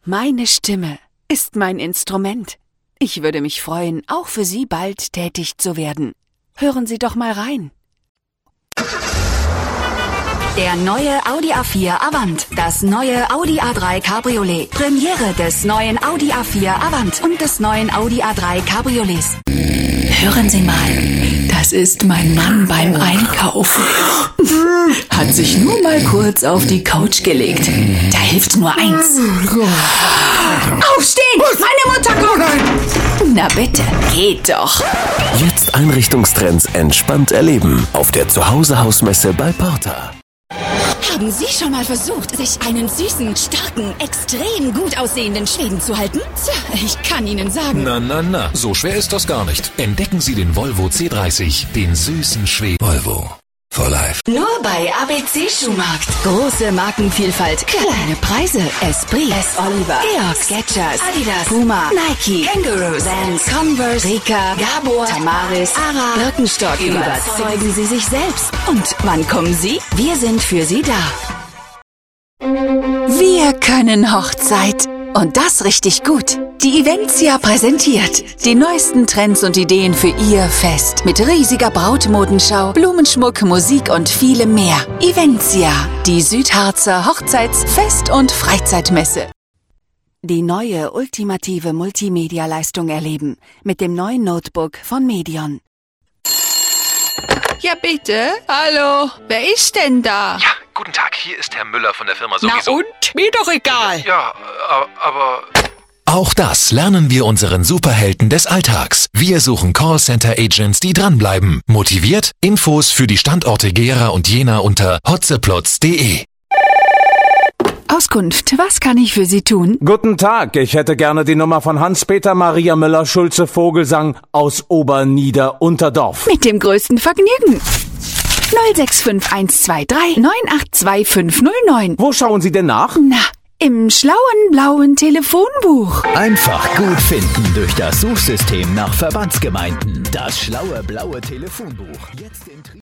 Meine Stimme ist mein Instrument. Ich würde mich freuen, auch für Sie bald tätig zu werden. Hören Sie doch mal rein. Der neue Audi A4 Avant, das neue Audi A3 Cabriolet, Premiere des neuen Audi A4 Avant und des neuen Audi A3 Cabriolets. Hören Sie mal, das ist mein Mann beim Einkaufen. Hat sich nur mal kurz auf die Couch gelegt. Da hilft nur eins. Aufstehen! Meine Mutter kommt! Na bitte, geht doch. Jetzt Einrichtungstrends entspannt erleben auf der Zuhause-Hausmesse bei Porta. Haben Sie schon mal versucht, sich einen süßen, starken, extrem gut aussehenden Schweden zu halten? Tja, ich kann Ihnen sagen. Na, so schwer ist das gar nicht. Entdecken Sie den Volvo C30, den süßen Schweden. Volvo, for life. Nur bei ABC Schuhmarkt. Große Markenvielfalt, kleine Preise. Esprit, S. Oliver, Georg, Skechers, Adidas, Puma, Nike, Kangaroo, Vans, Converse, Rika, Gabor, Tamaris, Ara, Birkenstock. Überzeugen Sie sich selbst. Und wann kommen Sie? Wir sind für Sie da. Wir können Hochzeit. Und das richtig gut. Die Eventia präsentiert die neuesten Trends und Ideen für Ihr Fest. Mit riesiger Brautmodenschau, Blumenschmuck, Musik und vielem mehr. Eventia, die Südharzer Hochzeits-, Fest- und Freizeitmesse. Die neue ultimative Multimedia-Leistung erleben. Mit dem neuen Notebook von Medion. Ja, bitte? Hallo? Wer ist denn da? Ja, guten Tag, hier ist Herr Müller von der Firma Sowieso. Na und? Mir doch egal. Ja, aber... Auch das lernen wir unseren Superhelden des Alltags. Wir suchen Callcenter-Agents, die dranbleiben. Motiviert? Infos für die Standorte Gera und Jena unter hotzeplotz.de. Auskunft, was kann ich für Sie tun? Guten Tag, ich hätte gerne die Nummer von Hans-Peter Maria Müller-Schulze-Vogelsang aus Obernieder-Unterdorf. Mit dem größten Vergnügen. 065123 982509. Wo schauen Sie denn nach? Na, im schlauen blauen Telefonbuch. Einfach gut finden durch das Suchsystem nach Verbandsgemeinden. Das schlaue blaue Telefonbuch. Jetzt